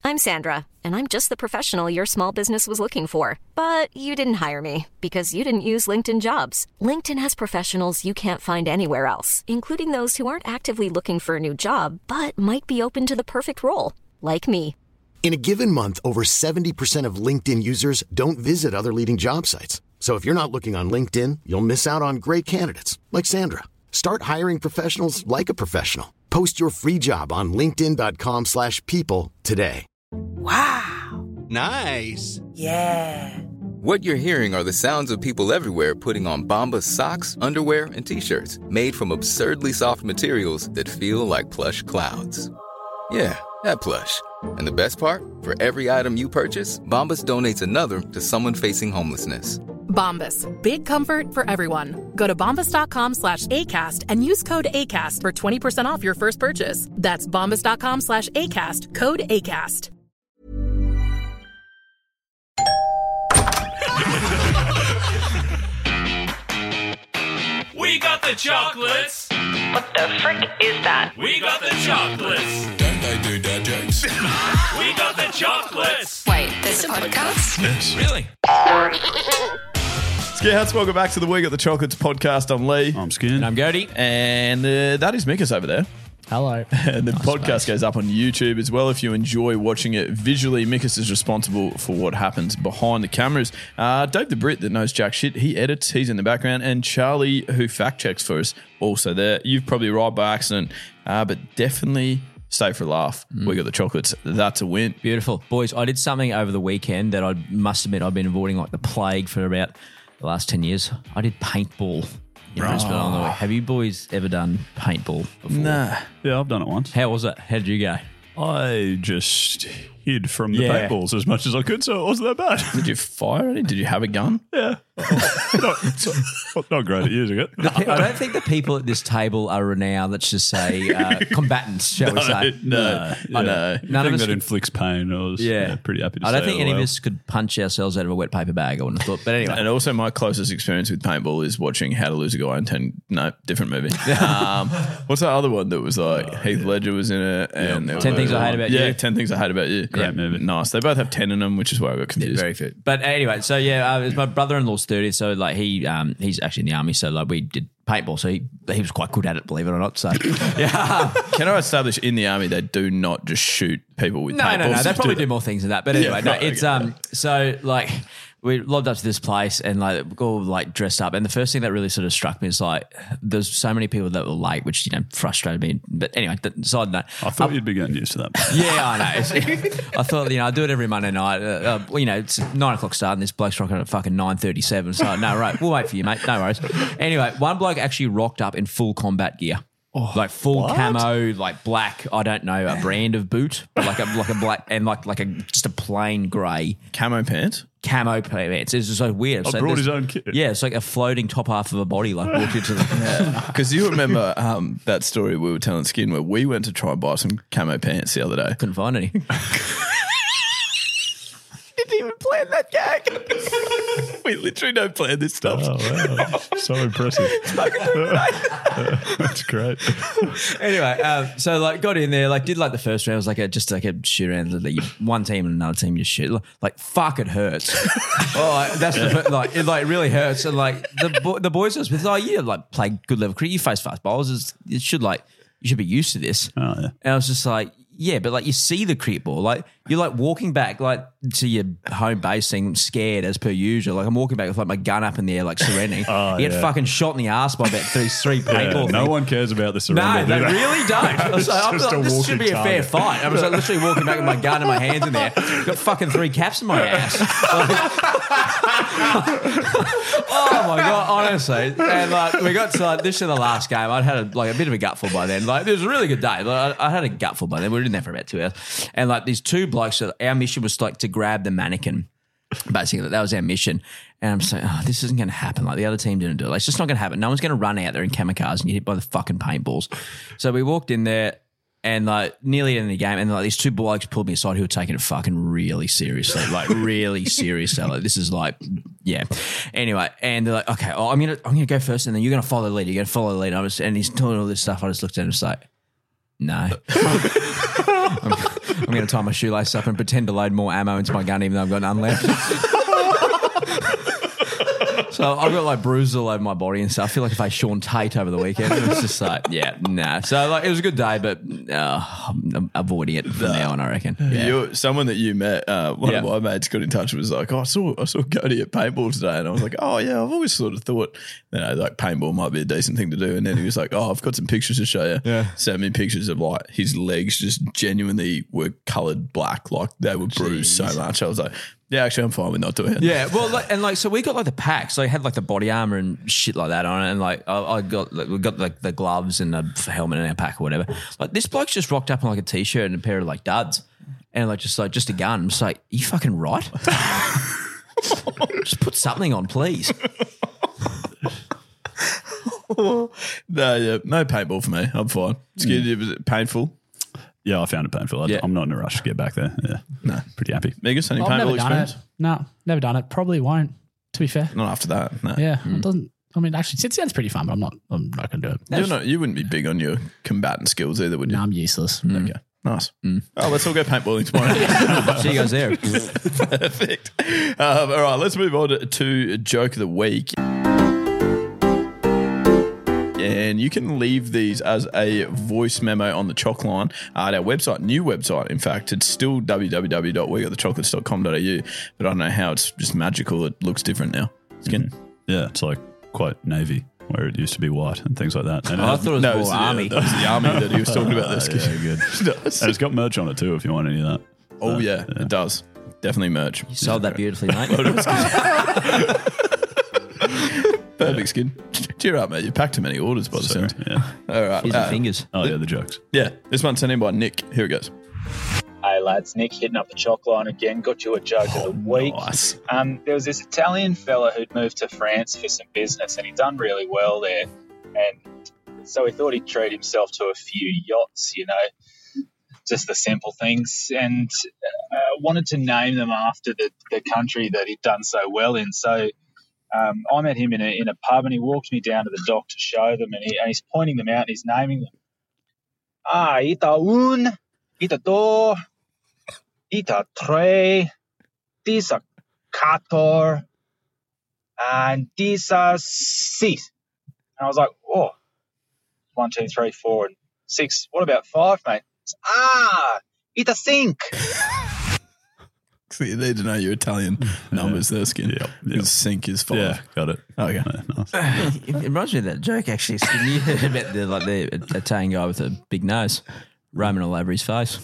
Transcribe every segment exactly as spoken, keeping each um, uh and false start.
I'm Sandra, and I'm just the professional your small business was looking for. But you didn't hire me because you didn't use LinkedIn Jobs. LinkedIn has professionals you can't find anywhere else, including those who aren't actively looking for a new job, but might be open to the perfect role, like me. In a given month, over seventy percent of LinkedIn users don't visit other leading job sites. So if you're not looking on LinkedIn, you'll miss out on great candidates like Sandra. Start hiring professionals like a professional. Post your free job on linkedin dot com slash people today. Wow. Nice. Yeah. What you're hearing are the sounds of people everywhere putting on Bombas socks, underwear, and T-shirts made from absurdly soft materials that feel like plush clouds. Yeah, that plush. And the best part? For every item you purchase, Bombas donates another to someone facing homelessness. Bombas. Big comfort for everyone. Go to bombas.com slash ACAST and use code ACAST for twenty percent off your first purchase. That's bombas.com slash ACAST. Code ACAST. We got the chocolates. What the frick is that? We got the chocolates. Don't they do dad jokes? We got the chocolates. Wait, there's a podcast? Yes. Really? Scouts, welcome back to the We Got the Chocolates podcast. I'm Lee. I'm Skin. And I'm Gertie. And uh, that is Mikus over there. Hello. And the Nice podcast space. goes up on YouTube as well if you enjoy watching it visually. Mikus is responsible for what happens behind the cameras. Uh, Dave the Brit that knows jack shit, he edits, he's in the background. And Charlie, who fact checks for us, also there. You've probably arrived by accident, uh, but definitely stay for a laugh. Mm. We Got the Chocolates. That's a win. Beautiful. Boys, I did something over the weekend that I must admit I've been avoiding like the plague for about the last ten years. I did paintball. In Brisbane on the way. Have you boys ever done paintball before? Nah. Yeah, I've done it once. How was it? How did you go? I just hid from the Yeah. paintballs as much as I could, so it wasn't that bad. Did you fire any? Did you have a gun? Yeah. not, not, not great at using it. The pe- I don't think the people at this table are renowned, let's just say, uh, combatants, shall we say. No, Yeah. I know. None Thing of us that could- inflicts pain. I was Yeah. yeah, pretty happy to I don't say think it any of well. us could punch ourselves out of a wet paper bag, I wouldn't have thought. But anyway. And also my closest experience with paintball is watching How to Lose a Guy in ten, no, different movie. Um, what's that other one that was like Heath Ledger was in it? and there ten was- Things I Hate About yeah, You. ten Things I Hate About You. Great movie. Nice. They both have ten in them, which is why I got confused. Very fit. But anyway, so yeah, uh, it was my brother-in-law's thirtieth, so like he um, he's actually in the army, so like we did paintball, so he he was quite good at it, believe it or not. So yeah. Can I establish in the army they do not just shoot people with No, paintballs? no, no. They probably they? do more things than that. But anyway, Yeah, no, right, it's okay. um. So like, we lobbed up to this place and like we all like dressed up. And the first thing that really sort of struck me is like, there's so many people that were late, which you know frustrated me. But anyway, th- side note. I thought you'd be getting used to that. Yeah, I know. It's- I thought, you know, I do it every Monday night. Uh, uh, you know, it's nine o'clock start and this bloke's rocking at fucking nine thirty-seven. So, no, right. We'll wait for you, mate. No worries. Anyway, one bloke actually rocked up in full combat gear. Oh, like full what? camo, like black, I don't know, a brand of boot, but like a like a black and like like a just a plain grey Camo pants? camo pants. It's just so weird. I So brought there's- his own kit. Yeah, it's like a floating top half of a body like walked into the Because you remember um, that story we were telling Skin where we went to try and buy some camo pants the other day. couldn't find any. Didn't even plan that gag. We literally don't plan this stuff. Oh, wow. So impressive. That's great. Anyway, um, so like got in there, like did like the first round was like a just like a shoot around. Like you- one team and another team you shoot. Like fuck, it hurts. oh, like, that's the fir- like it like really hurts. And like the bo- the boys I was with, like you like play good level cricket, you face fast bowlers. It's, it should like you should be used to this. Oh, yeah. And I was just like, yeah, but like you see the cricket ball, like you're like walking back like to your home base, saying scared as per usual. Like I'm walking back with like my gun up in the air, like surrendering. Oh, you get yeah. fucking shot in the ass by about these three Yeah, paintball. no things. one cares about the No, surrender. they do they? really don't. I was It's like, I'm just like, a this should walking be a fair target. fight. I was like literally walking back with my gun and my hands in there. Got fucking three caps in my ass. oh my god, honestly. And like we got to like this is the last game. I'd had a, like a bit of a gutful by then. Like it was a really good day. Like, I, I had a gutful by then. We were in there for about two hours. And like these two blokes, our mission was like to grab the mannequin. Basically, that was our mission. And I'm saying, oh, this isn't going to happen. Like the other team didn't do it. Like, it's just not going to happen. No one's going to run out there in kamikaze and get hit by the fucking paintballs. So we walked in there and like nearly in the game, and like these two blokes pulled me aside who were taking it fucking really seriously, like really seriously. Like this is like, yeah. Anyway, and they're like, okay, oh, I'm gonna I'm gonna go first, and then you're gonna follow the lead. You're gonna follow the lead. I was, and he's doing all this stuff. I just looked at him and was like, no. I'm, I'm I'm going to tie my shoelace up and pretend to load more ammo into my gun, even though I've got none left. So I've got like bruises all over my body and stuff. I feel like if I Sean Tate over the weekend, it was just like, yeah, nah. So like it was a good day, but uh, I'm avoiding it from now on, I reckon. Yeah. You're, someone that you met, uh, one Yeah. of my mates got in touch and was like, oh, I saw I saw Cody at paintball today. And I was like, oh, yeah, I've always sort of thought, you know, like paintball might be a decent thing to do. And then he was like, oh, I've got some pictures to show you. Yeah. Sent me pictures of like his legs just genuinely were coloured black, like they were bruised so much. I was like, yeah, actually, I'm fine with not doing it. Yeah, well, like, and like, so we got like the packs. So I had like the body armor and shit like that on it, and like I, I got like, we got like the gloves and the helmet in our pack or whatever. Like this bloke's just rocked up in like a t-shirt and a pair of like duds, and like just like just a gun. I'm just like, are you fucking right? Just put something on, please. no, yeah, no paintball for me. I'm fine. Scared mm. Was it painful? Yeah, I found it painful. I, Yeah. I'm not in a rush to get back there. Yeah, No. pretty happy. Megas, any I've paintball never done experience? it. No, never done it. Probably won't, to be fair. Not after that, no. Yeah, it doesn't. I mean, actually, it sounds pretty fun, but I'm not. I'm not going to do it. You're not, you wouldn't be big on your combatant skills either, would you? No, I'm useless. Okay, nice. Oh, let's all go paintballing tomorrow. See you guys there. Perfect. Um, all right, let's move on to, to Joke of the Week. And you can leave these as a voice memo on the Choc line at our website, new website. In fact, it's still w w w dot we got the chocolates dot com dot a u, but I don't know how it's just magical. It looks different now. Skin. Mm-hmm. Yeah, it's like quite navy where it used to be white and things like that. And Oh, I thought it was No, more it was, army. Yeah, that was the army that he was talking about. This. yeah, good. Does. And it's got merch on it too if you want any of that. Oh, So, yeah, it does. Definitely merch. You sold that beautifully, mate. Perfect, Skin. Cheer up, mate. You packed too many orders by the Sorry, sound. yeah. All right. Here's your uh, fingers. Oh yeah, the jokes. Yeah, this one's sent in by Nick. Here it goes. Hey lads, Nick hitting up the Choc line again. Got you a joke of the week. Nice. Um, there was this Italian fella who'd moved to France for some business, and he'd done really well there. And so he thought he'd treat himself to a few yachts, you know, just the simple things, and uh, wanted to name them after the, the country that he'd done so well in. So um, I met him in a, in a pub, and he walked me down to the dock to show them, and, he, and he's pointing them out and he's naming them. Ah, ita un, ita do, ita tre, tisa quator, and tisa sis. And I was like, oh, one, two, three, four, and six. What about five, mate? It's, ah, ita sink. So you need to know your Italian numbers there, Skin. Yep, Because yep. sync is five. Yeah, got it. Okay. Yeah, nice. It reminds me of that joke, actually. Skin. You heard about the, like, the Italian guy with a big nose roaming all over his face.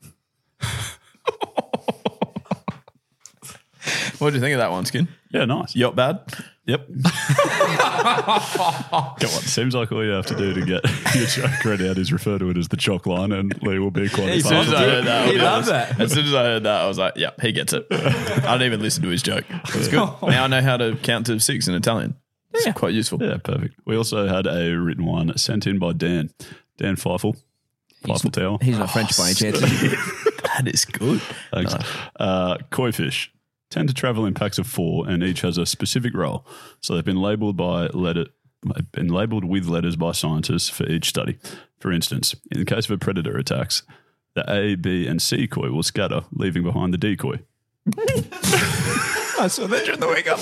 What do you think of that one, Skin? Yeah, nice. Yacht bad? Yep. Come on. Seems like all you have to do to get your joke read out is refer to it as the Choc line, and Lee will be quite As soon as I heard that, I'll He be loved honest. that. As soon as I heard that, I was like, yeah, he gets it. I didn't even listen to his joke. It was good. Now I know how to count to six in Italian. It's Yeah. quite useful. Yeah, perfect. We also had a written one sent in by Dan. Dan Feifel. Feifel Tower. He's not French by any chance. That is good. Thanks. Uh, koi fish tend to travel in packs of four, and each has a specific role. So they've been labelled by letter, been labelled with letters by scientists for each study. For instance, in the case of a predator attacks, the A, B, and C koi will scatter, leaving behind the decoy. I saw that during the week.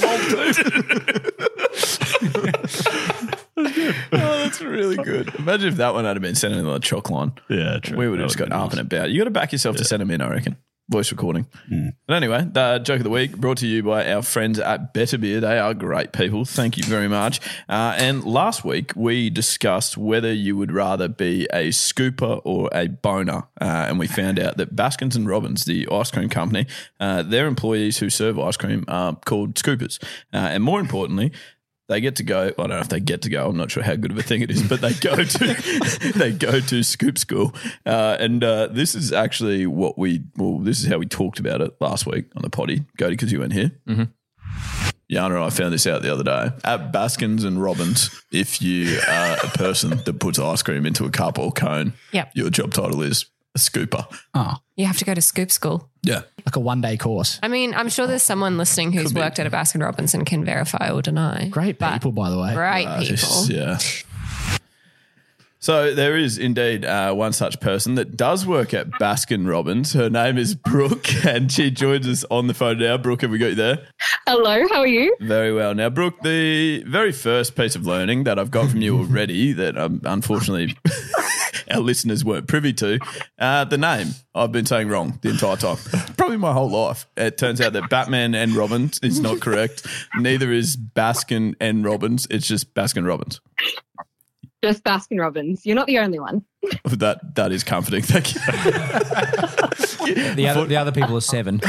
I'm old too. Oh, that's really good. Imagine if that one had been sent in on the Choc line. Yeah, true. We would have That just would've got been up nice. and about. You got to back yourself to send them in, I reckon. Voice recording. Mm. But anyway, the joke of the week brought to you by our friends at Better Beer. They are great people. Thank you very much. Uh, and last week we discussed whether you would rather be a scooper or a boner. Uh, and we found out that Baskins and Robbins, the ice cream company, uh, their employees who serve ice cream are called scoopers. Uh, and more importantly, they get to go. I don't know if they get to go. I'm not sure how good of a thing it is, but they go to they go to scoop school, uh, and uh, this is actually what we. Well, this is how we talked about it last week on the potty. Cody, because you weren't here. Mm-hmm. Yana and I found this out the other day at Baskins and Robbins. If you are a person that puts ice cream into a cup or cone, Yep. your job title is a scooper. Oh, You have to go to scoop school. Yeah, like a one day course. I mean, I'm sure there's someone listening who's worked at a Baskin Robbins and can verify or deny. Great But people, by the way. Great Uh, people. just- yeah. So there is indeed uh, one such person that does work at Baskin Robbins. Her name is Brooke, and she joins us on the phone now. Brooke, have we got you there? Hello, how are you? Very well. Now, Brooke, the very first piece of learning that I've got from you already that um, unfortunately our listeners weren't privy to, uh, the name I've been saying wrong the entire time. Probably my whole life. It turns out that Batman and Robbins is not correct. Neither is Baskin and Robbins. It's just Baskin Robbins. Just Baskin Robbins. You're not the only one. That That is comforting. Thank you. The other, the other people are seven.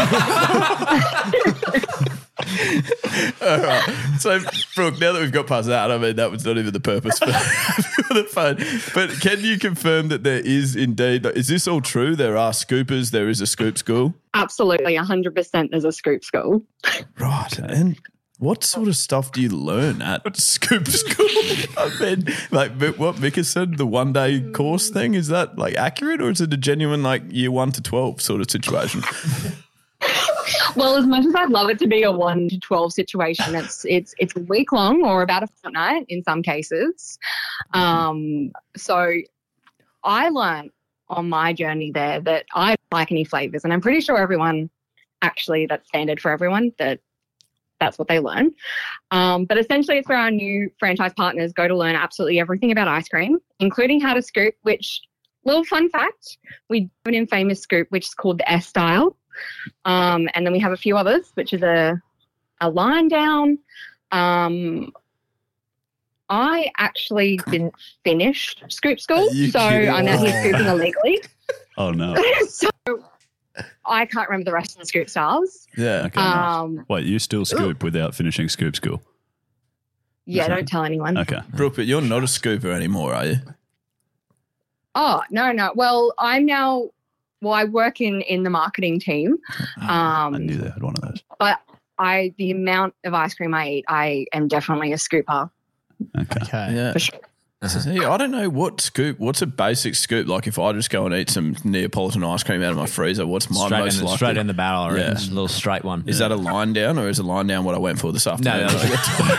All right. So, Brooke, now that we've got past that, I mean, that was not even the purpose for, for the phone. But can you confirm that there is indeed, is this all true? There are scoopers, there is a scoop school? Absolutely, one hundred percent there's a scoop school. Right. And what sort of stuff do you learn at Scoop School? I mean, like what Mika said, the one day course thing, is that like accurate, or is it a genuine like year one to twelve sort of situation? Well, as much as I'd love it to be a one to twelve situation, it's it's it's a week long or about a fortnight in some cases. Um, so I learned on my journey there that I don't like any flavours, and I'm pretty sure everyone actually that's standard for everyone that. That's what they learn. Um, but essentially it's where our new franchise partners go to learn absolutely everything about ice cream, including how to scoop, which, little fun fact, we have an infamous scoop which is called the S-Style. Um, and then we have a few others, which is a, a line down. Um, I actually didn't finish scoop school, so I'm out here scooping illegally. Oh, no. So I can't remember the rest of the scoop styles. Yeah. Okay, Um, nice. Wait, you still scoop without finishing scoop school? Yeah, don't tell anyone. Okay. Brooke, but you're not a scooper anymore, are you? Oh, no, no. Well, I'm now, well, I work in, in the marketing team. Um, I knew they had one of those. But I, the amount of ice cream I eat, I am definitely a scooper. Okay. Okay. Yeah. For sure. See, I don't know what scoop, what's a basic scoop? Like if I just go and eat some Neapolitan ice cream out of my freezer, what's my Straight, most in, the, likely? straight in the barrel, I reckon. Yeah. It's a little straight one. Is that a line down, or is a line down what I went for this afternoon? No, no,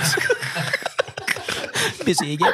busy again.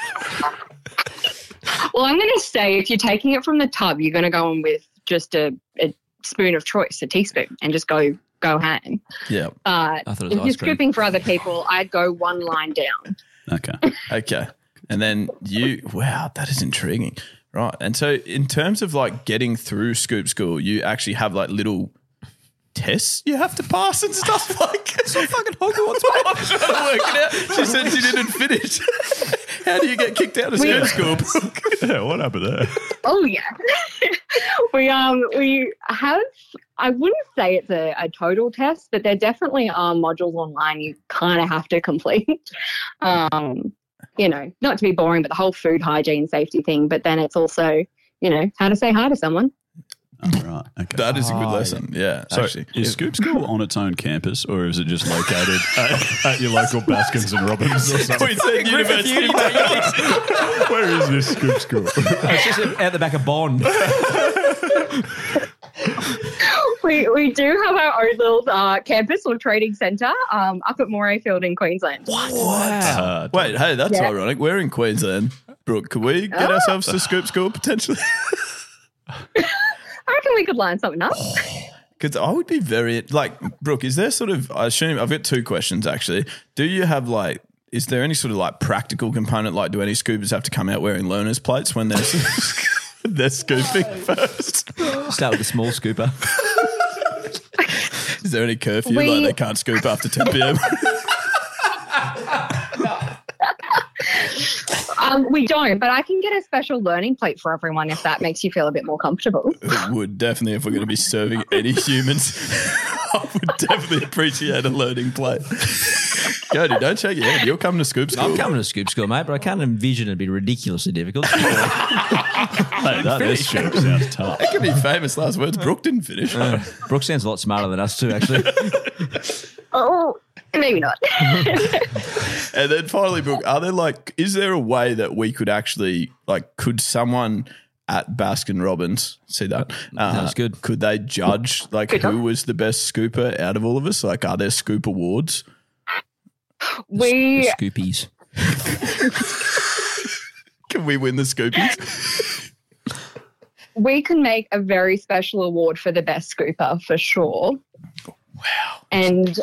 Well, I'm going to say if you're taking it from the tub, you're going to go in with just a, a spoon of choice, a teaspoon, and just go go ham. Yeah. Uh, I thought it was if you're ice cream. scooping for other people, I'd go one line down. Okay. Okay. And then you, wow, that is intriguing. Right. And so in terms of like getting through Scoop School, you actually have like little tests you have to pass and stuff like it's not fucking Hogwarts. I'm trying to work it out. She said she didn't finish. How do you get kicked out of We- Scoop School? Yeah, what happened there? Oh yeah, we um we have. I wouldn't say it's a, a total test, but there definitely are modules online you kind of have to complete. Um, you know, not to be boring, but the whole food hygiene safety thing. But then it's also, you know, how to say hi to someone. Oh, right. Okay. That is a good Oh, lesson. Yeah, So actually. is Scoop School on its own campus, or is it just located at, at your local Baskins and Robbins or something? Queensland University. Where is this Scoop School? It's just out the back of Bond. We we do have our own little uh, campus or trading centre um, up at Morayfield in Queensland. Uh, Wait, hey, that's Yeah. ironic. We're in Queensland. Brooke, could we get Oh. ourselves to Scoop School potentially? I reckon we could line something up. Because I would be very, like, Brooke, is there sort of, I assume, I've got two questions actually. Do you have like, is there any sort of like practical component, like do any scoopers have to come out wearing learner's plates when they're, they're scooping first? Start with a small scooper. Is there any curfew, We- like they can't scoop after ten p.m.? Um, we don't, but I can get a special learning plate for everyone if that makes you feel a bit more comfortable. It would definitely, if we're going to be serving any humans, I would definitely appreciate a learning plate. Cody, don't shake your head. You're coming to Scoop School. I'm coming to Scoop School, mate, but I can't envision it'd be ridiculously difficult. Hey, that S Scoop sounds tough. That could be famous last words. Brooke didn't finish. Uh, Brooke sounds a lot smarter than us too, actually. Oh, maybe not. And then finally, Brooke, are there like, is there a way that we could actually, like, could someone at Baskin Robbins, see that? Uh, That's good. Could they judge, like, Good who job. was the best scooper out of all of us? Like, are there Scoop Awards? We Scoopies. Can we win the Scoopies? We can make a very special award for the best scooper for sure. Wow. And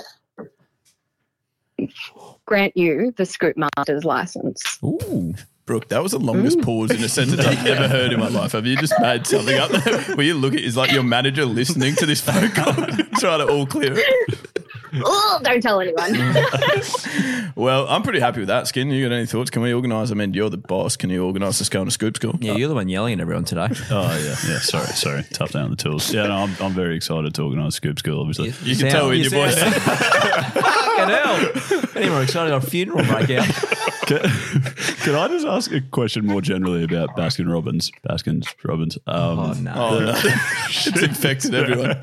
grant you the Scoop Master's license. Ooh. Brooke, that was the longest Mm. pause in a sentence I've ever heard in my life. Have you just made something up there where you look at is like your manager listening to this phone call trying to all clear it? Oh, don't tell anyone. Well, I'm pretty happy with that, Skin. You got any thoughts? Can we organise? I mean, you're the boss. Can you organise us going to Scoop School? Yeah, you're the one yelling at everyone today. Oh, yeah. Yeah, sorry, sorry. Tough down the tools. Yeah, no, I'm, I'm very excited to organise Scoop School, obviously. You, you can tell in your voice. Fucking hell. Any more excited? Our funeral breakout. Can, can I just ask a question more generally about Baskin Robbins? Baskin Robbins. Um, Oh, no. Oh, no. It's infected everyone.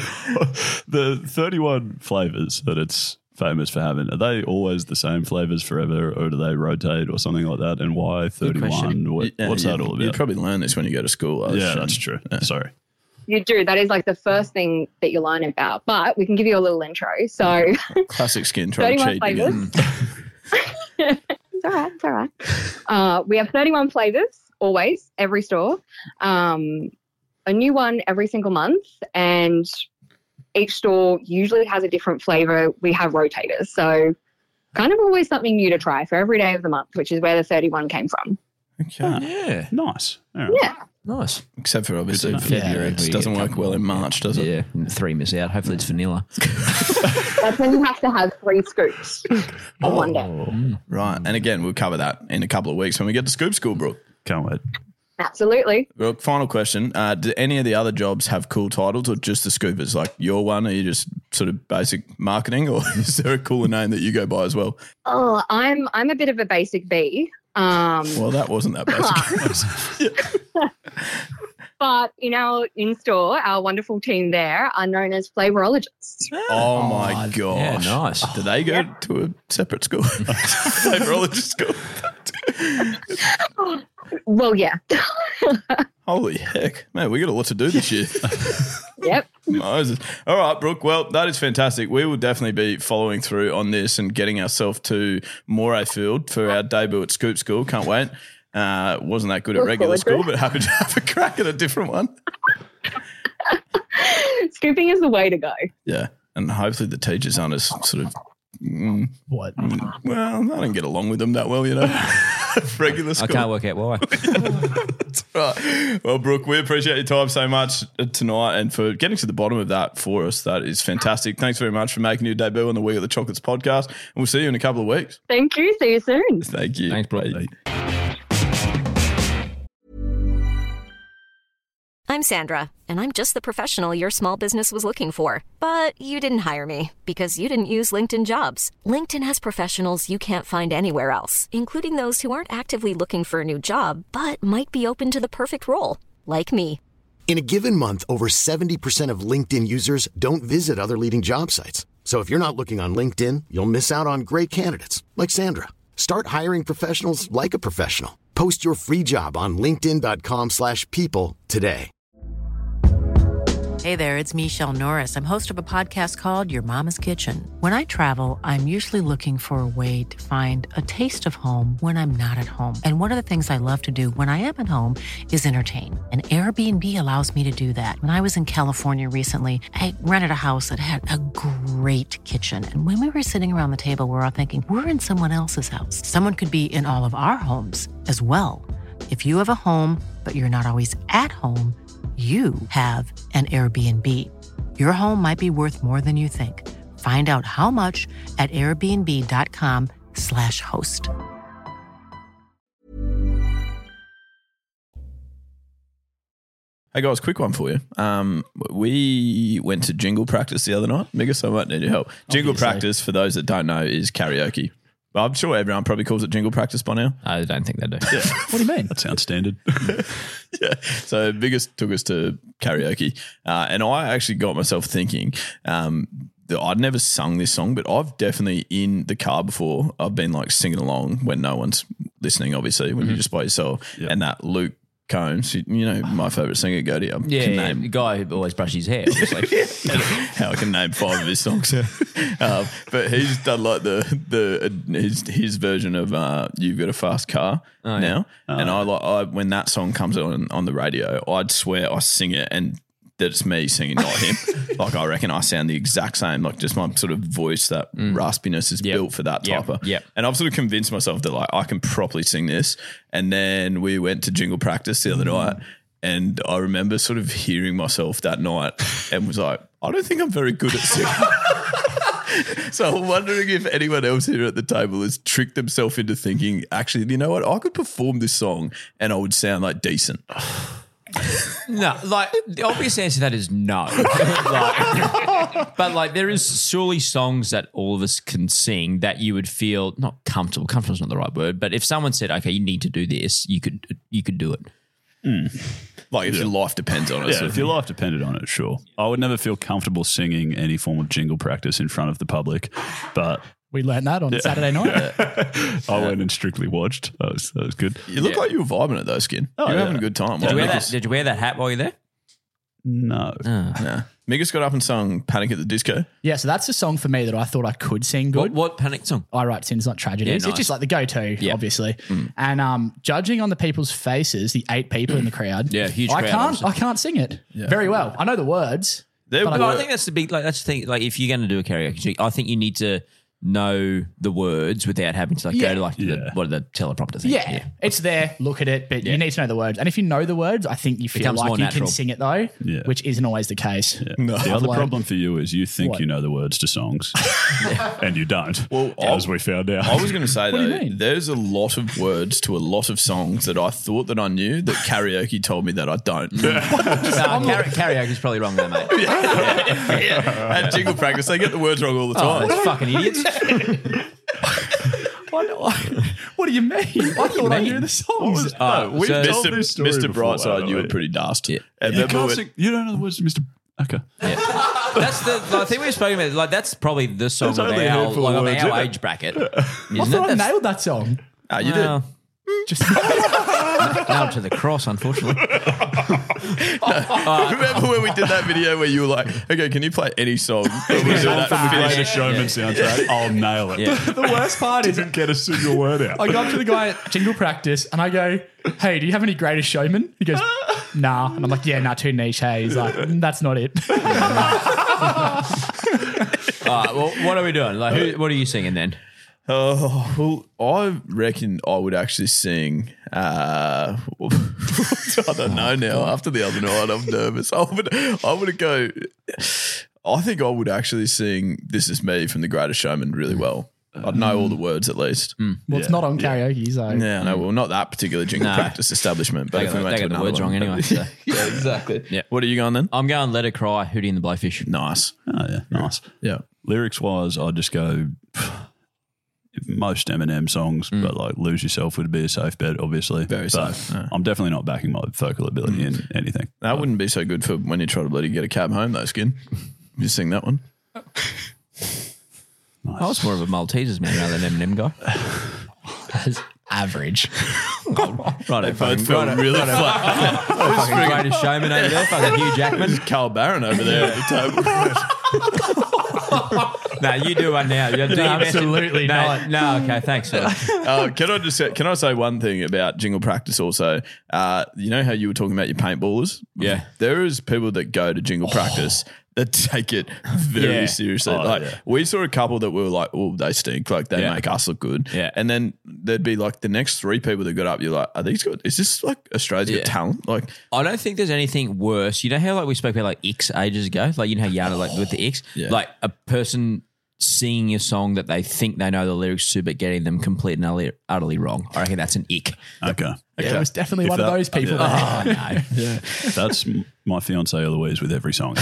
The thirty-one flavours that it's famous for having, are they always the same flavours forever, or do they rotate or something like that? And why thirty-one? What, Yeah, what's you, that all about? You'd probably learn this when you go to school. I yeah, assume. that's true. Sorry. You do. That is like the first thing that you learn about. But we can give you a little intro. So Classic Skin trying to thirty-one cheat flavours. again. It's all right. It's all right. Uh, we have thirty-one flavours, always, every store. Um, a new one every single month. And each store usually has a different flavour. We have rotators. So kind of always something new to try for every day of the month, which is where the thirty-one came from. Okay. Yeah. Nice. All right. Yeah. Nice. Except for obviously Good to know. February. Yeah, It doesn't we get a work couple well in more. March, does it? Yeah, three miss out. Hopefully it's vanilla. That's when you have to have three scoops on one day. Mm. Right. And again, we'll cover that in a couple of weeks when we get to Scoop School, Brooke. Can't wait. Absolutely. Brooke, final question. Uh, do any of the other jobs have cool titles or just the Scoopers? Like your one, are you just sort of basic marketing or is there a cooler name that you go by as well? Oh, I'm I'm a bit of a basic bee. Um, Well, that wasn't that basic. but in our in-store, our wonderful team there are known as flavorologists. Oh, my gosh. Yeah, nice. Do they go to a separate school? Flavorologist school? Well, yeah. Holy heck. Man, we got a lot to do this year. Yep. Moses. All right, Brooke. Well, that is fantastic. We will definitely be following through on this and getting ourselves to Morayfield for our debut at Scoop School. Can't wait. Uh, wasn't that good at Look regular forward to school, but happy to have a crack at a different one. Scooping is the way to go. Yeah. And hopefully the teachers aren't as sort of, mm, What? well, I don't get along with them that well, you know, regular I school. can't work out why. That's right. Well, Brooke, we appreciate your time so much tonight and for getting to the bottom of that for us. That is fantastic. Thanks very much for making your debut on the We Got the Chocolates podcast. And we'll see you in a couple of weeks. Thank you. See you soon. Thank you. Thanks, Brooke. Bye. I'm Sandra, and I'm just the professional your small business was looking for. But you didn't hire me because you didn't use LinkedIn Jobs. LinkedIn has professionals you can't find anywhere else, including those who aren't actively looking for a new job, but might be open to the perfect role, like me. In a given month, over seventy percent of LinkedIn users don't visit other leading job sites. So if you're not looking on LinkedIn, you'll miss out on great candidates like Sandra. Start hiring professionals like a professional. Post your free job on linkedin dot com slash people today. Hey there, it's Michelle Norris. I'm host of a podcast called Your Mama's Kitchen. When I travel, I'm usually looking for a way to find a taste of home when I'm not at home. And one of the things I love to do when I am at home is entertain. And Airbnb allows me to do that. When I was in California recently, I rented a house that had a great kitchen. And when we were sitting around the table, we were all thinking, we're in someone else's house. Someone could be in all of our homes as well. If you have a home, but you're not always at home, you have an Airbnb. Your home might be worth more than you think. Find out how much at airbnb.com slash host. Hey guys, quick one for you. Um, we went to jingle practice the other night. Miggus, I might need your help. Jingle Obviously. practice, for those that don't know, is karaoke. But I'm sure everyone probably calls it jingle practice by now. I don't think they do. Yeah. What do you mean? That sounds standard. Yeah. So Biggest took us to karaoke. Uh, and I actually got myself thinking, um, that I'd never sung this song, but I've definitely in the car before, I've been like singing along when no one's listening, obviously, when Mm-hmm. you're just by yourself. Yep. And that Luke Combs, you know my favourite singer, Goaty. I Yeah, can yeah, name the guy who always brushes his hair, obviously. how I can name five of his songs. um, but he's done like the the his his version of uh, "You've Got a Fast Car" Oh, now, yeah. and I like I, when that song comes on on the radio, I'd swear I sing it and that it's me singing, not him. Like I reckon I sound the exact same. Like just my sort of voice, that raspiness is built for that Yep. type of. Yep. And I've sort of convinced myself that like I can properly sing this. And then we went to jingle practice the other night, and I remember sort of hearing myself that night and was like, I don't think I'm very good at singing. So I'm wondering if anyone else here at the table has tricked themselves into thinking, actually, you know what? I could perform this song and I would sound like decent. No, like the obvious answer to that is no. Like, but like there is surely songs that all of us can sing that you would feel not comfortable. Comfortable is not the right word, but if someone said, "Okay, you need to do this," you could you could do it. Like if Yeah. your life depends on it. Yeah, sort if of your thing. life depended on it, sure. I would never feel comfortable singing any form of jingle practice in front of the public, but We learned that on Yeah. Saturday night. I went and strictly watched. That was that was good. You look like you were vibing it though, Skin. Oh, You're yeah. having a good time. Did you, wear Like, that, did you wear that hat while you're there? No. Nah. Migas got up and sung Panic at the Disco. Yeah, so that's the song for me that I thought I could sing What, good. what panic song? I Write Sins, Not Tragedies. Yeah, It's just nice. like the go-to, Yeah. obviously. And um, judging on the people's faces, the eight people in the crowd, Yeah, huge I crowd, can't, obviously. I can't sing it very well. I know the words. There But But were, I think that's the big like that's the thing. Like if you're going to do a karaoke, gig, I think you need to know the words without having to like Yeah. go to like the, Yeah. what are the teleprompter thing. Yeah, it's there. Look at it, but Yeah. you need to know the words. And if you know the words, I think you feel Becomes like more you natural. can sing it though, Yeah. which isn't always the case. Yeah. The other learned- problem for you is you think What? you know the words to songs, and you don't. Well, as I- we found out. I was going to say What do you though, mean? there's a lot of words to a lot of songs that I thought that I knew that karaoke told me that I don't. No, kara- karaoke's probably wrong there, mate. At jingle practice, they get the words wrong all the Oh, time. those fucking idiots. What, what do you mean? I thought I knew the songs. Uh, we've so- told Mister this story Mister before, Brightside, haven't you we? were pretty dast. Yeah. And You, remember can't when- sing- you don't know the words to Mister Okay. That's the I think we've spoken about. Like that's probably the song There's of only a our, handful like, of of words our in it. age bracket. I Isn't thought I it? nailed that song. Ah, you Well, Just nailed to the cross, unfortunately. did. Remember when we did that video where you were like, "Okay, can you play any song?" That we do that From the finish? Greatest Showman soundtrack, I'll nail it. Yeah. the worst part is Didn't get a single word out. I go up to the guy at jingle practice and I go, "Hey, do you have any Greatest Showman?" He goes, "Nah," and I'm like, "Yeah, nah, too niche." Hey, he's like, "Mm, "That's not it." All right, well, what are we doing? Like, who, what are you singing then? Oh, well, I reckon I would actually sing. Uh, I don't know now. After the other night, I'm nervous. I would, I would go. I think I would actually sing "This Is Me" from The Greatest Showman really well. I'd know all the words at least. Well, it's Yeah, not on karaoke, so Yeah, no, well, not that particular jingle No. practice establishment, but They if got, we went they to got the another words one, wrong anyway. So. yeah, exactly. Yeah. What are you going then? I'm going "Let It Cry," Hootie and the Blowfish. Nice. Oh, yeah, nice. Yeah. Lyrics wise, I'd just go most Eminem songs, but like "Lose Yourself" would be a safe bet, obviously. Very But safe, yeah. I'm definitely not backing my vocal ability in anything. That wouldn't be so good for when you try to bloody get a cab home, though, Skin. You sing that one. I was more of a Maltesers man rather than an Eminem guy. that's average. Right, They both felt really flat. fucking Greatest Showman over there, fucking Hugh Jackman. Carl Barron over there at the table. No, you do one now. You do your best. Absolutely no, not. No, okay, thanks. Phil. Uh, can I just say, can I say one thing about jingle practice also? Uh, you know how you were talking about your paintballers? Yeah. There is people that go to jingle practice that take it very Yeah. seriously. Oh, like yeah. we saw a couple that were like, oh, they stink. Like they Yeah. make us look good. Yeah. And then there'd be like the next three people that got up. You're like, are these good? Is this like Australia's Yeah. Got Talent? Like, I don't think there's anything worse. You know how like we spoke about like Ix ages ago? Like you know how Yana like with the Ix? Yeah. Like a person singing a song that they think they know the lyrics to but getting them complete and utterly, utterly wrong. I reckon that's an ick. Okay. Yeah, it was definitely If one that- of those people. Oh, no. That's m- my fiance Eloise with every song.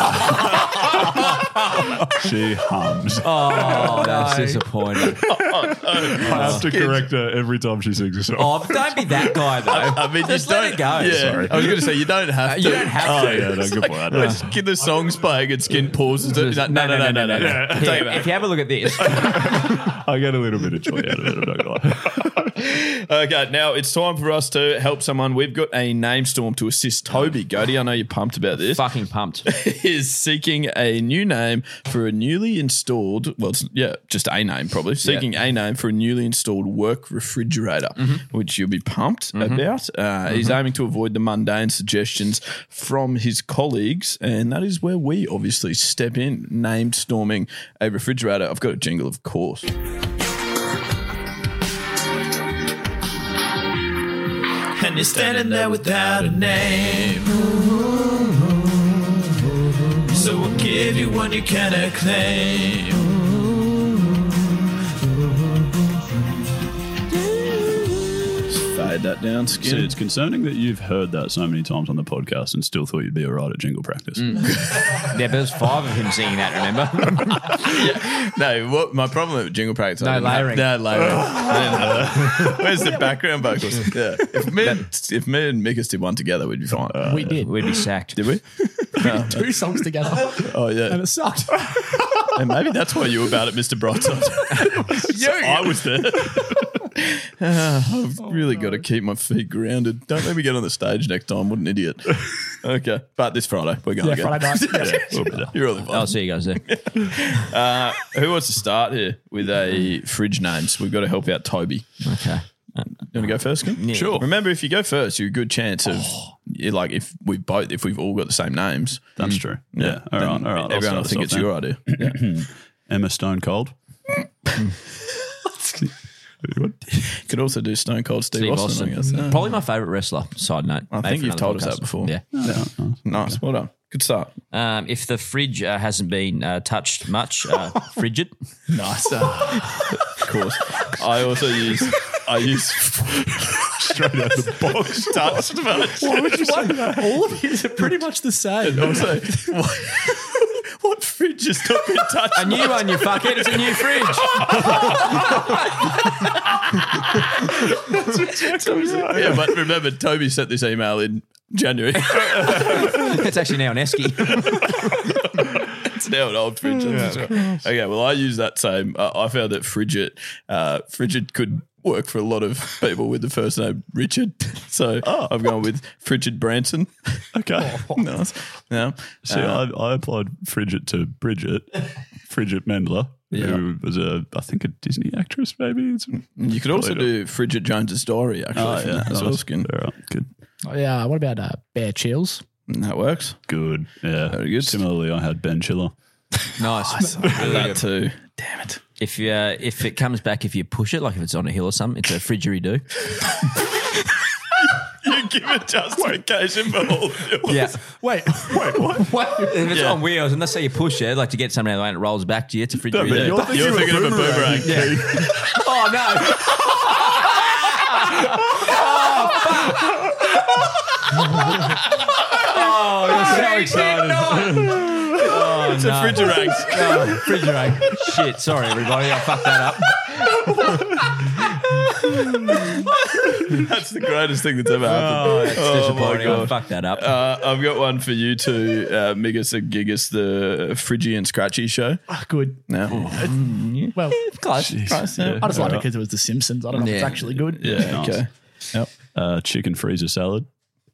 She hums. Oh, that's disappointing. I have to correct her every time she sings a song. Oh, don't be that guy though. I mean, Just you let don't it go. Yeah, Sorry. I was going to say you don't have Uh, to. you don't have Oh, to. yeah, no, good point. No, just get the songs playing and Skin pauses it. No, no, no, no, no. no. Yeah, Take it back. if you have a look at this, I get a little bit of joy out of it. I'm not gonna lie. Okay, now it's time for us to help someone. We've got a name storm to assist Toby. Goaty, I know you're pumped about this. Fucking pumped. Is seeking a new name for a newly installed, well, it's, yeah, just a name probably, seeking a name for a newly installed work refrigerator, Mm-hmm. which you'll be pumped Mhm. about. Uh, He's Mhm. aiming to avoid the mundane suggestions from his colleagues, and that is where we obviously step in, name storming a refrigerator. I've got a jingle, of course. And you're standing there without a name. So we'll give you one you cannot claim. Fade that down, Skin. See, it's concerning that you've heard that so many times on the podcast and still thought you'd be all right at jingle practice. Yeah, but there's five of him singing that, remember? Yeah. No, what my problem with jingle practice? No I didn't have- layering. No layering. I didn't know that. Where's the background vocals? Yeah. If me, and, if me and Mikas did one together, we'd be fine. We did. We'd be sacked. Did we? No. Two songs together. Oh yeah, And it sucked. and maybe that's why you were bad at Mister Brightside. So I was there. Uh, I've really got to keep my feet grounded. Don't let me get on the stage next time. What an idiot. Okay, but this Friday we're going Yeah, again. Friday night. Yeah. We'll be there. You're really fun. I'll see you guys there. Uh, who wants to start here with a fridge names? We've got to help out Toby. Okay. You want to go first, Kim? Yeah. Sure. Remember, if you go first, you're a good chance of yeah, like if we both if we've all got the same names. That's true. Yeah. All then right. All right. I'll Everyone will start think us it's off your then. idea. Yeah. Emma Stone Cold. Could also do Stone Cold Steve, Steve Austin. I Austin. guess. Probably my favourite wrestler, side note. I Maybe think for you've another told us podcast. that before. Yeah. Yeah. Nice. Well done. Good start. Um, if the fridge uh, hasn't been uh, touched much, uh, frigid. Nice. Of course. I also use I use Straight out the box. touched much. Why would you say that? All of these are pretty much the same. Also, what, what fridge has not been touched? A new one, you fuckhead. It's a new fridge. Yeah, but remember, Toby sent this email in January. It's actually now an Esky. It's now an old fridge. that's for sure. Okay, well, I use that same. Uh, I found that Frigid, uh, Frigid could work for a lot of people with the first name Richard. So I've gone with Frigid Branson. Okay. Nice. Yeah. See, Uh, I, I applied Frigid to Bridget, Frigid Mendler, Yeah. who was a, I think, a Disney actress, maybe. It's, you could also do Frigid Jones's Diary, actually, Oh, from yeah. that as well, Nice. Skin. All right, good. Oh, yeah. What about uh, Bear Chills? That works. Good. Yeah. Very good. Similarly, I had Ben Chiller. Nice. And that too. Damn it. If you, uh, if it comes back, if you push it, like if it's on a hill or something, it's a fridgery-do. You give a justification for all of it. Yeah. Wait, wait, what? what? If it's Yeah. on wheels, and let's say you push it, like to get something out of the way and it rolls back to you, it's a No, but fridgery-do. you're thinking, You're of thinking of a boomerang. Yeah. Oh, no. Oh, you're so excited. Oh, It's no. a Frigerang. Oh, Frigerang. Shit, sorry, everybody. I fucked that up. That's the greatest thing that's ever happened. Oh, that's Oh, my disappointing. I God. fucked that up. Uh, I've got one for you too, uh, Migas and Gigas, the Fridgy and Scratchy show. Ah, good. No. Well, Close. Close, yeah. I just liked it because it was The Simpsons. I don't know if it's Yeah. actually good. Yeah, Nice. okay. Yep. Uh, chicken freezer salad.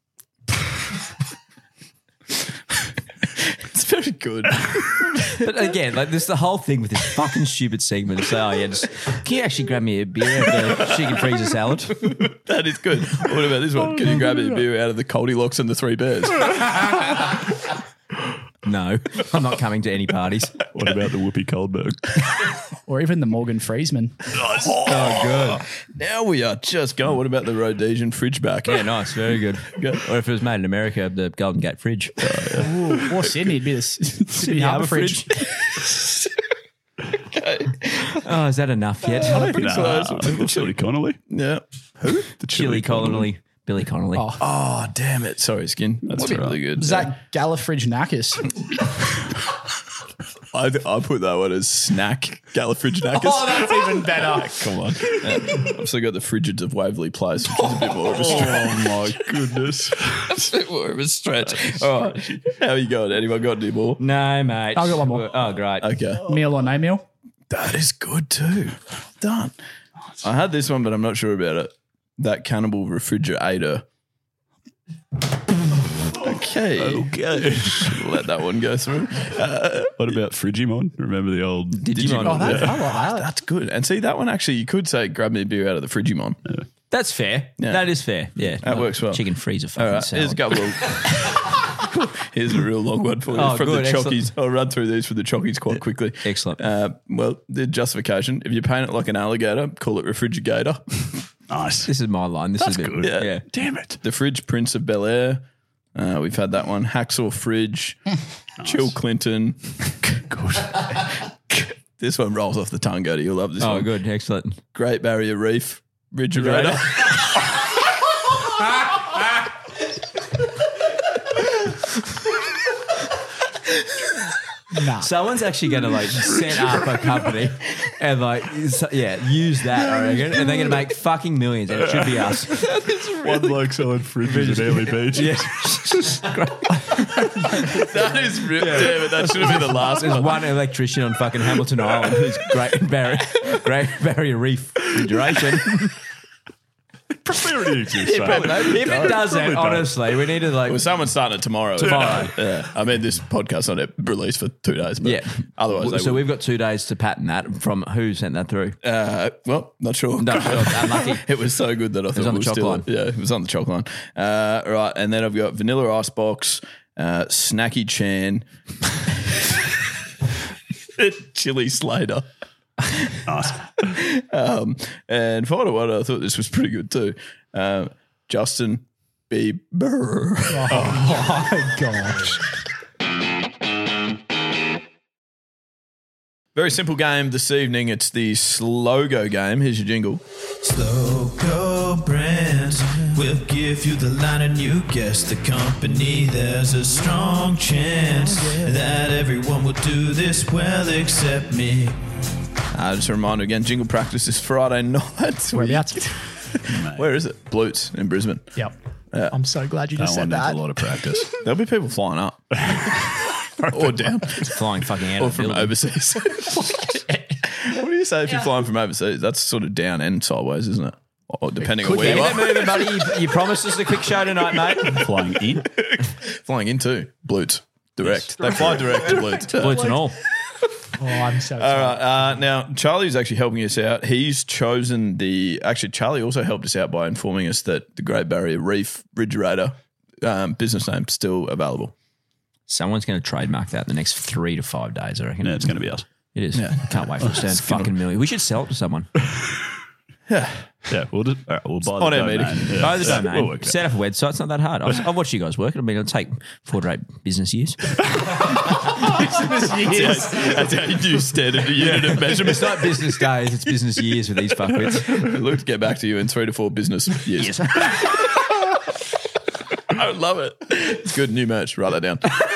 It's very good. But again, like this, the whole thing with this fucking stupid segment. So, oh yeah, just can you actually grab me a beer out of the chicken freezer salad? That is good. What about this one? Can you grab a beer out of the Goldilocks and the Three Bears? No, I'm not coming to any parties. What about the Whoopi Goldberg? Or even the Morgan Freesman. Nice. Oh, good. Now we are just going. What about the Rhodesian fridge back? Yeah, nice, very good. Good. Or if it was made in America, the Golden Gate Fridge. Ooh, or Sydney, it'd be the Sydney Harbour Fridge. Okay. Oh, is that enough yet? Pretty Nah, close. Chili Connolly. Yeah. Who? The Chili Connolly, Billy Connolly. Oh, Oh, damn it. Sorry, Skin. That's What about- really good. Zach Gallifridge Knackers. I, I put that one as snack Gallifridge Knackers. Oh, that's even better. Come on. Yeah. I've also got the Frigids of Waverley Place, which is a bit more of a stretch. Oh, my goodness. That's a bit more of a stretch. All right. How you going? Anyone got any more? No, mate. I've got one more. Oh, great. Okay. Meal or no meal? That is good too. Done. I had this one, but I'm not sure about it. That cannibal refrigerator. Okay. Okay. Let that one go through. Uh, what about Frigimon? Remember the old Digimon? Oh, that's, Yeah. I like that. That's good. And see, that one actually, you could say, grab me a beer out of the Frigimon. Yeah. That's fair. Yeah. That is fair. Yeah. That works well. Chicken freezer fucking All right, salad. here's a couple of. Here's a real long one for you Oh, from good, the excellent. Chockies. I'll run through these for the Chockies quite quickly. Excellent. Uh, well, the justification: if you paint it like an alligator, call it refrigerator. Nice. This is my line. This That's is a bit, good. Yeah. yeah. Damn it. The Fridge Prince of Bel Air. Uh, we've had that one. Hacksaw Fridge. Chill Clinton. This one rolls off the tongue, Goaty. You'll love this Oh, one. good. Excellent. Great Barrier Reef. Refrigerator. Nah. Someone's actually going to like set up a company and like, s- yeah, use that, I reckon. And they're going to make fucking millions. And it should be us. One bloke selling fridges at Airlie Beach. Yeah. That is real. Damn it, that should have been the last There's one. one electrician on fucking Hamilton Island who's great barrier, great barrier reef refrigeration. Prosperity exists. so- If it doesn't, Probably don't. honestly, we need to like. Well, someone's starting it tomorrow. Tomorrow. Yeah. I mean, this podcast's not released for two days, but Yeah. otherwise they so would. we've got two days to patent that. From who sent that through? Uh, well, not sure. No, unlucky. It was so good that I thought was on the we'll chalk steal line. it. Yeah, it was on the chalk line. Uh, right, and then I've got Vanilla Icebox, uh, Snacky Chan, Chili Slater. Nice. Um, and final one, I thought this was pretty good too. Uh, Justin Bieber. Oh, my gosh. Very simple game this evening. It's the Slogo game. Here's your jingle. Slogo Brands will give you the line and you guess the company. There's a strong chance that everyone will do this well except me. Uh, just a reminder again, jingle practice is Friday night. Whereabouts? Where is it? Blutes in Brisbane. Yep. Yeah. I'm so glad you That just one said needs that. a lot of practice. There'll be people flying up or down Flying fucking out or of the from building. overseas. What do you say if you're flying from overseas? That's sort of down and sideways, isn't it? Or depending on Keep where you it are. moving, buddy. You, you promised us a quick show tonight, mate. Flying in. Flying into Blutes. Direct. They fly direct to Blutes. Blutes and all. Oh, I'm so All sorry. right. Uh, now, Charlie's actually helping us out. He's chosen the. Actually, Charlie also helped us out by informing us that the Great Barrier Reef refrigerator um, business name is still available. Someone's going to trademark that in the next three to five days, I reckon. Yeah, it's going to be us. It is. Can't wait for it to turn fucking million. We should sell it to someone. Yeah. Yeah, we'll just all right, we'll buy on the our domain. meeting. Yeah. Buy the Yeah, domain. we'll work it Set up a website. It's not that hard. I've, I've watched you guys work. I mean, it'll take four to eight business years. Business years. That's how you do standard unit of measurement. It's not business days. It's business years with these fuckwits. Look to get back to you in three to four business years. I love it. It's good. New merch. Write that down.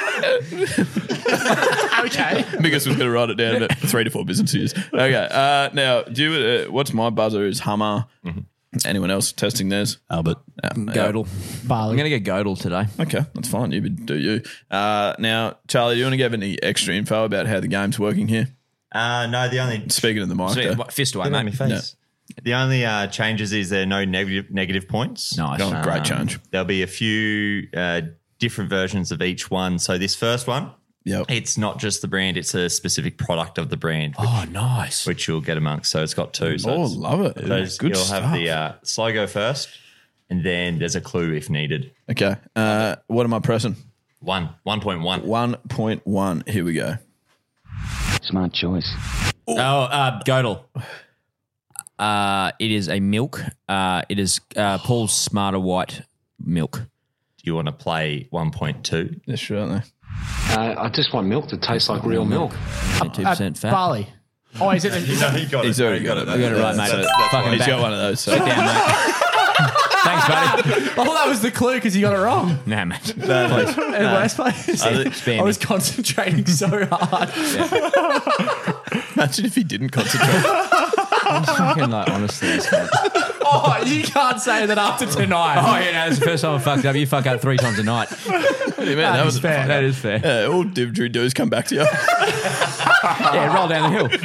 Okay. Migas was going to write it down at three to four business years. Okay. Uh, now, do you, uh, what's my buzzer is Hummer. Anyone else testing theirs? Albert. Yeah. Godel. I'm Barley. going to get Godel today. Okay, that's fine. You do you. Uh, now, Charlie, do you want to give any extra info about how the game's working here? Uh, no, the only Speaking of the mic, So, there. what, fist away, Get on mate. my face. The only uh, changes is there are no negative negative points. Nice. Oh, great change. There'll be a few uh, different versions of each one. So this first one, Yep. it's not just the brand; it's a specific product of the brand, which, Oh, nice. which you'll get amongst. So it's got two. So Oh, it's- love it. those- Good you'll stuff. have the uh, slogo first, and then there's a clue if needed. Okay. Uh, what am I pressing? One, one point one. one point one. Here we go. Smart choice. Oh, uh, Godel. Uh, it is a milk. Uh, it is uh, Paul's Smarter White milk. Do you want to play one point two? Yes, certainly. Uh, I just want milk that tastes like real milk. Two percent fat. Barley. Oh, is it? You know, you got He's it. already got it. I got it right, mate. So Fucking he's back. got one of those. So. Sit down, mate. Thanks, buddy. Oh, that was the clue because you got it wrong. Nah, mate. No, no. In the worst place. Spare I me. was concentrating so hard. Imagine if he didn't concentrate. I'm fucking like, honestly, this guy. Oh, you can't say that after tonight. Oh, yeah, no, it's the first time I fucked up. You fuck up three times a night. What do you mean? That, That was is fair. That is fair. Yeah, all Divdry do is come back to you. Yeah, roll down the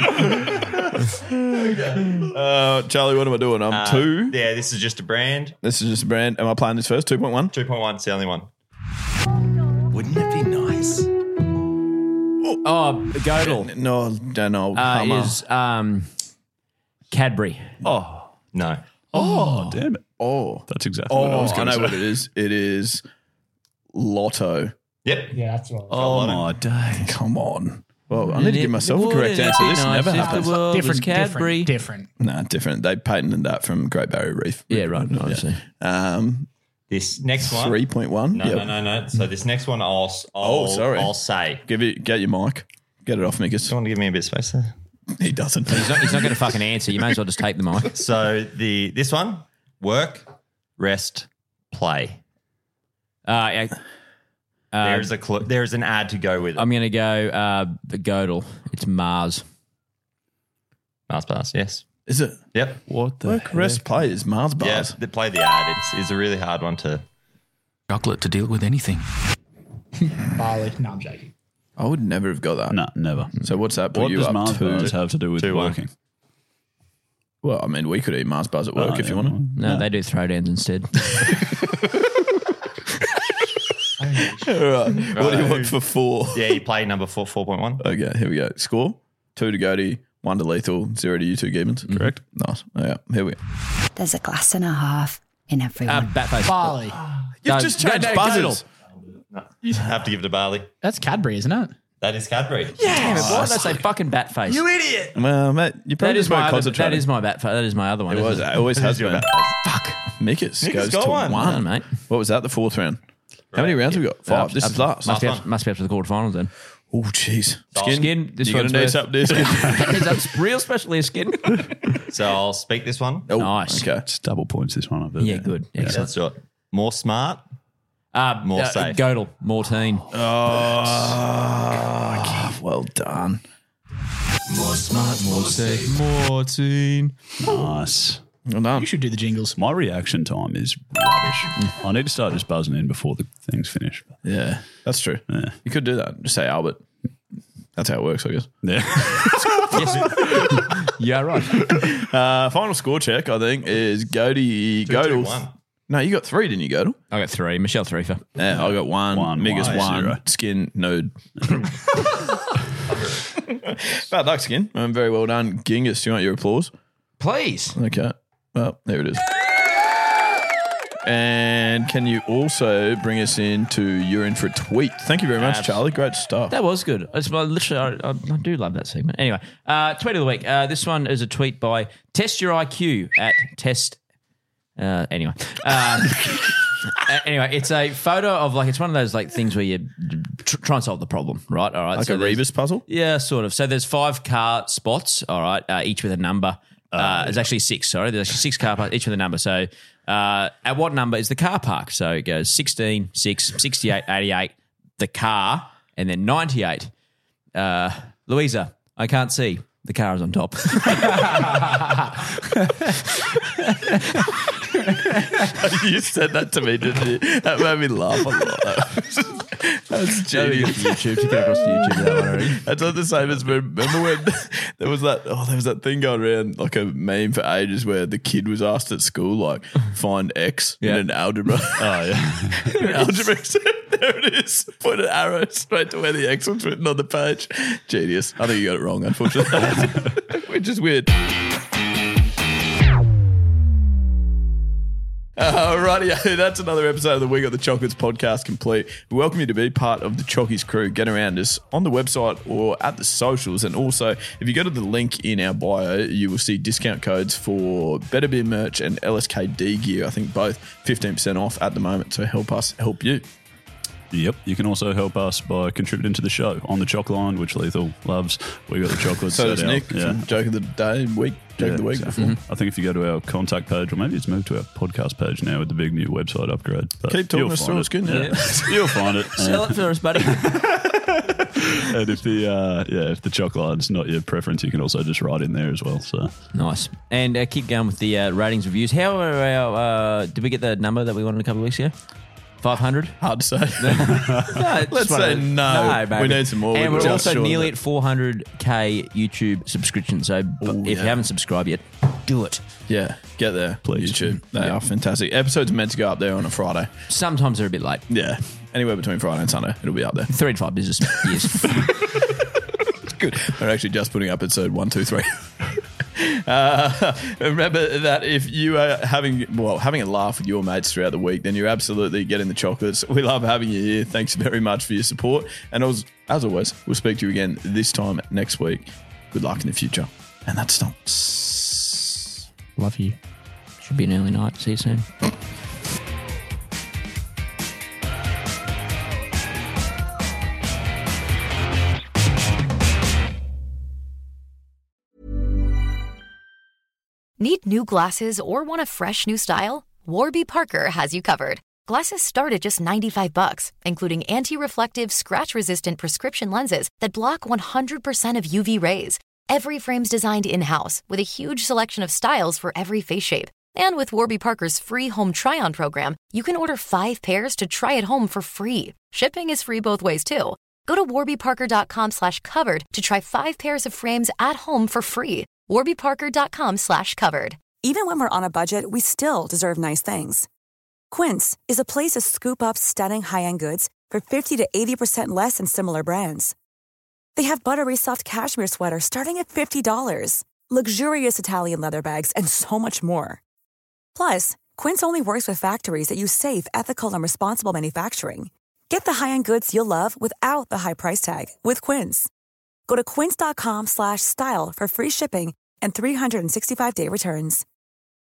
hill. uh, Charlie, what am I doing? I'm Uh, two. Yeah, this is just a brand. This is just a brand. Am I playing this first? two point one? two point one, it's the only one. Wouldn't it be nice? Oh, Godel No, don't know. uh, Hummer. is um, Cadbury. Oh, No. oh, damn it. Oh. That's exactly what I Oh, was I going know to say. what it is. It is Lotto. Yep. Yeah, that's right. Oh, my day. Come on. Well, I need to give myself a correct answer. This never happens. Different, Different, Cadbury. different, different. Nah, different. They patented that from Great Barrier Reef. Yeah, right. Obviously. Um, This next one. three point one. No, no, no, no. So this next one, I'll, I'll, Oh, sorry. I'll say. Give it. Get your mic. Get it off, Mikus. Do you want to give me a bit of space there? He doesn't. He's not, he's not going to fucking answer. You may as well just take the mic. So the this one, work, rest, play. Uh, yeah. Uh, There's a cl- there's an ad to go with it. I'm going to go uh, the Godel. It's Mars. Mars bars, yes. Is it? Yep. What the Work, rest, play is Mars Yeah, bars. they play the ad. It's, it's a really hard one to. Chocolate to deal with anything. Barley. No, I'm joking. I would never have got that. No, never. So what's that? Put What you does up Mars to? bars have to do with two one. working? Well, I mean, we could eat Mars bars at work Oh, if you yeah. want No, they do throwdowns instead. to. All right. What do you want for four? Yeah, you play number four, four point one. Okay, here we go. Score: two to Goaty, one to Lethal, zero to you two, Gibbons. Correct. Nice. Oh, yeah, here we go. There's a glass and a half in everyone. uh, Batface. Barley. You've No, just no, changed no, buzzers. No, you have to give it to Barley. That's Cadbury, isn't it? That is Cadbury. Damn it, why did I say fucking Batface? You idiot! Well, mate, you That probably is just my weren't other, concentrating. that is my Batface. That is my other one. It isn't was. it? It always This has is your been. Batface. Fuck. Mikus Mikus goes got to one. one. Well done, mate. What was that? The fourth round. How many rounds have we got? Five. Uh, this is up- last. Must be, Last up, must be up to the quarterfinals then. Oh, jeez. Skin. Skin. This You're one's going to need worth- something there, Skin. Is that real specialty skin? So I'll speak this one. Oh, Nice. Okay. It's double points this one. I bet. Yeah, good. Yeah, Excellent. let's do it. More smart. Uh, More uh, safe. Godel. Mortine. Oh, well done. More smart, more safe. Mortine. Nice. Well done. You should do the jingles. My reaction time is rubbish. I need to start just buzzing in before the things finish. Yeah, that's true. Yeah. You could do that. Just say Albert. That's how it works, I guess. Yeah. Yes. Yeah, right. Uh, final score check, I think, is Goaty. Two, two, Godel. one. No, you got three, didn't you, Godel? I got three. Michelle Threefer. Yeah, I got one. One, Migas one, one. zero. Skin nude. Bad luck, Skin. Um, very well done. Genghis, do you want your applause? Please. Okay. Well, there it is. And can you also bring us into You're In For a Tweet? Thank you very much, Charlie. Great stuff. That was good. It's, well, literally, I, I, I do love that segment. Anyway, uh, tweet of the week. Uh, this one is a tweet by Test Your I Q at Test. Uh, anyway. Um, uh, anyway, it's a photo of like, it's one of those like things where you tr- try and solve the problem, right? All right. Like so a there's- Rebus puzzle? Yeah, sort of. So there's five car spots, all right, uh, each with a number. Uh, there's actually six, sorry. There's actually six car parks, each with a number. So uh, at what number is the car park? So it goes sixteen, six, sixty-eight, eighty-eight, the car, and then ninety-eight. Uh, Louisa, I can't see. The car is on top. You said that to me, didn't you? That made me laugh a lot. That's genius. YouTube. To get across to YouTube for that one already. That's not the same as when, remember when there was that oh there was that thing going around like a meme for ages where the kid was asked at school like find X Yeah. in an algebra. Oh, yeah. In an algebra exam, there it is. Put an arrow straight to where the X was written on the page. Genius. I think you got it wrong, unfortunately. Which is weird. Alrighty, that's another episode of the We Got the Chocolates podcast complete. We welcome you to be part of the Chockies crew. Get around us on the website or at the socials. And also, if you go to the link in our bio, you will see discount codes for Better Beer merch and L S K D gear. I think both fifteen percent off at the moment. So help us help you. Yep. You can also help us by contributing to the show on the Choc Line, which Lethal loves. We got the chocolates. So set does out. Nick from Joke of the Day, week, Joke Yeah, of the Week exactly. before. I think if you go to our contact page, or maybe it's moved to our podcast page now with the big new website upgrade. But Keep talking you'll us find through, it. it's good. Yeah. You'll find it. Sell it for us, buddy. And if the uh, yeah, if the chocolate's not your preference, you can also just write in there as well. So Nice. And uh, keep going with the uh, ratings reviews. How are our, uh, did we get the number that we wanted a couple of weeks ago? five hundred? Hard to say. No, it's Let's just one say of the- no. baby. We need some more. And We're we're just also short of nearly it. at four hundred K YouTube subscriptions. So b- if yeah. you haven't subscribed yet, do it. Yeah, get there, please. YouTube. They are fantastic. Episodes are meant to go up there on a Friday. Sometimes they're a bit late. Yeah, anywhere between Friday and Sunday, it'll be up there. Three to five business years. It's good. We're actually just putting up episode one, two, three. Uh, remember that if you are having well having a laugh with your mates throughout the week, then you're absolutely getting the chocolates. We love having you here. Thanks very much for your support. And as, as always, we'll speak to you again this time next week. Good luck in the future. And that stops. Love you. Should be an early night. See you soon. Need new glasses or want a fresh new style? Warby Parker has you covered. Glasses start at just ninety-five bucks, including anti-reflective, scratch-resistant prescription lenses that block one hundred percent of U V rays. Every frame's designed in-house with a huge selection of styles for every face shape. And with Warby Parker's free home try-on program, you can order five pairs to try at home for free. Shipping is free both ways, too. Go to warbyparker.com slash covered to try five pairs of frames at home for free. warbyparker.com slash covered. Even when we're on a budget, we still deserve nice things. Quince is a place to scoop up stunning high-end goods for fifty to eighty percent less than similar brands. They have buttery soft cashmere sweaters starting at fifty dollars, luxurious Italian leather bags, and so much more. Plus, Quince only works with factories that use safe, ethical, and responsible manufacturing. Get the high-end goods you'll love without the high price tag with Quince. Go to quince.com slash style for free shipping and three hundred sixty-five day returns.